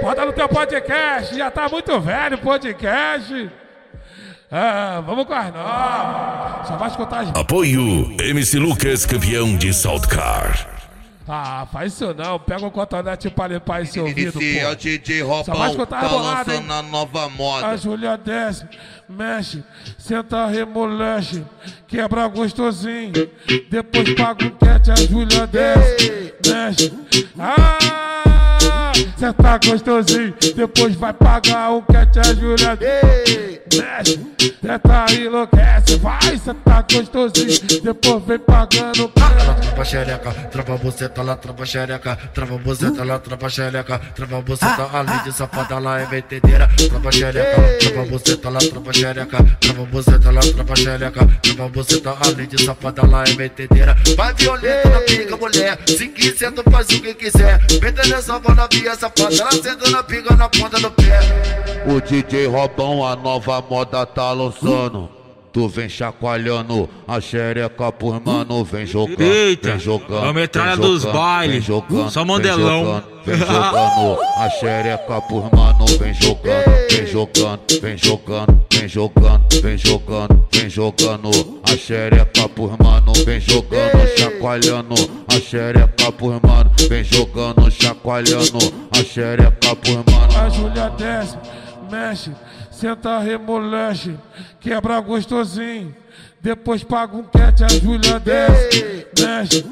Bota no teu podcast, já tá muito velho o podcast. Vamos com as novas. Só vai escutar as... Apoio MC Lucas, campeão de Saltcar. Faz isso não, pega o cotonete pra limpar esse ouvido, Esse pô. é o DJ Robão, Só vai escutar tá a bolada, lançando a nova moda. A Júlia desce, mexe, senta, remolexe, quebra gostosinho. Depois paga um cat, a Júlia desce, mexe. Senta gostosinho, depois vai pagar um cat, a Júlia desce, mexe. Senta e enlouquece, vai, senta gostosinho, depois vem pagando. Trava xereca, trava buceta lá, trava xereca, trava buceta lá, trava xereca, trava buceta, além de safada lá é metedeira. Trava xereca, trava buceta lá, trava xereca, trava buceta lá, trava xereca, trava buceta, além de safada lá é metedeira. Vai violenta na pica, mulher, se quiser tu faz o que quiser. Meta nessa bola via safada, ela senta na pica na ponta do pé. O DJ Robão, a nova moda tá lançando. Tu vem chacoalhando a xereca por mano, vem jogando, vem jogando. A metralha dos bailes, só mandelão. Vem jogando a xereca por mano, vem jogando, vem jogando, vem jogando, vem jogando, vem jogando, vem jogando a xereca por mano, vem jogando, chacoalhando a xereca por mano, vem jogando, chacoalhando a xereca por mano. A Júlia desce, mexe, senta, remolexe, quebra gostosinho. Depois paga um cat, a Júlia desce, mexe.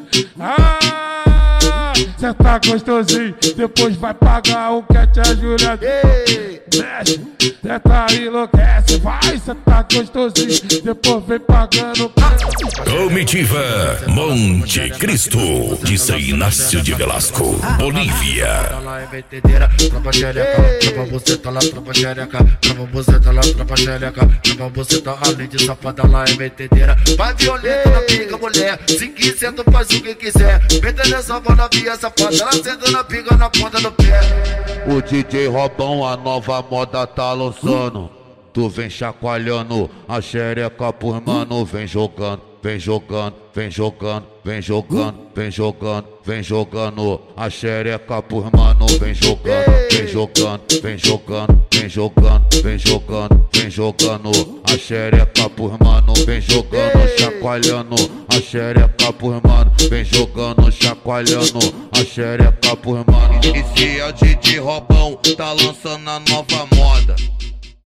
Senta gostosinho, depois vai pagar um cat, a Júlia desce, mexe. Senta e enlouquece, vai, senta gostosinho, depois vem pagando. Comitiva Monte Cristo, de São Inácio de Velasco, Bolívia. Trava xereca, trava buceta lá, trava xereca, trava buceta lá, trava xereca, trava buceta, além de safada lá é metedeira. Vai violenta na pica, mulher, se quiser tu faz o que quiser. Meta nessa bola via safada, ela senta na pica na ponta do pé. O DJ Robão, a nova moda tá lançando. Tu vem chacoalhando a xereca por mano, vem jogando, vem jogando, vem jogando, vem jogando, vem jogando, vem jogando a xereca por mano, vem jogando, vem jogando, vem jogando, vem jogando, vem jogando, vem jogando a xereca por mano, vem jogando, chacoalhando a xereca por mano, vem jogando, chacoalhando a xereca por mano. Esse é o DJ Robão, tá lançando a nova moda.